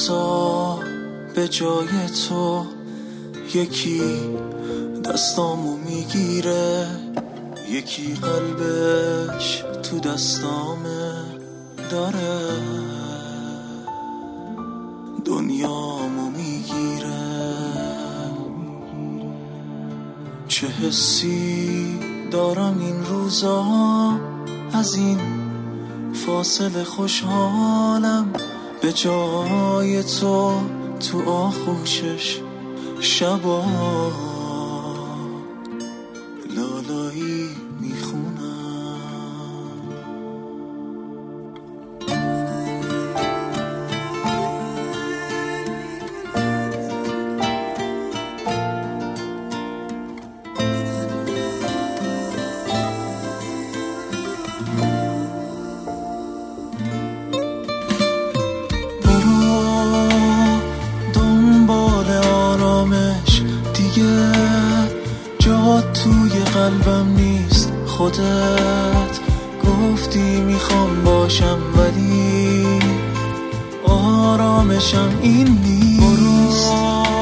روزا به جای تو یکی دستامو میگیره، یکی قلبش تو دستامه، داره دنیامو میگیره. چه حسی دارم این روزا، از این فاصله خوشحالم، به جای تو تو آغوشش شبا لالایی میخونم. توی قلبم نیست، خودت گفتی میخوام باشم ولی آرامشم این نیست.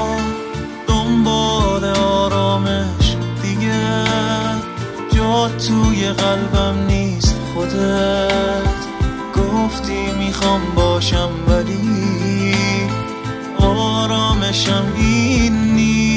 دنبال آرامش دیگه جا توی قلبم نیست، خودت گفتی میخوام باشم ولی آرامشم این نیست.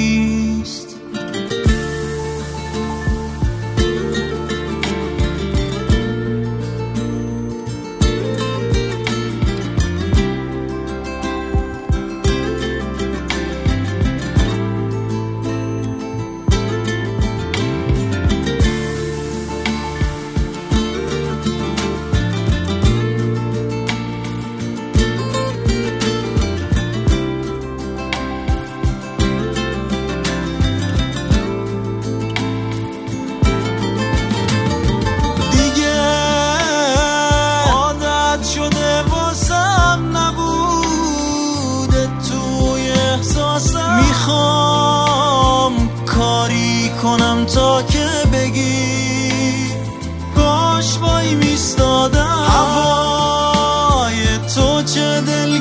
میخوام کاری کنم تا که بگی باش وای میستادم، هوای تو چه دل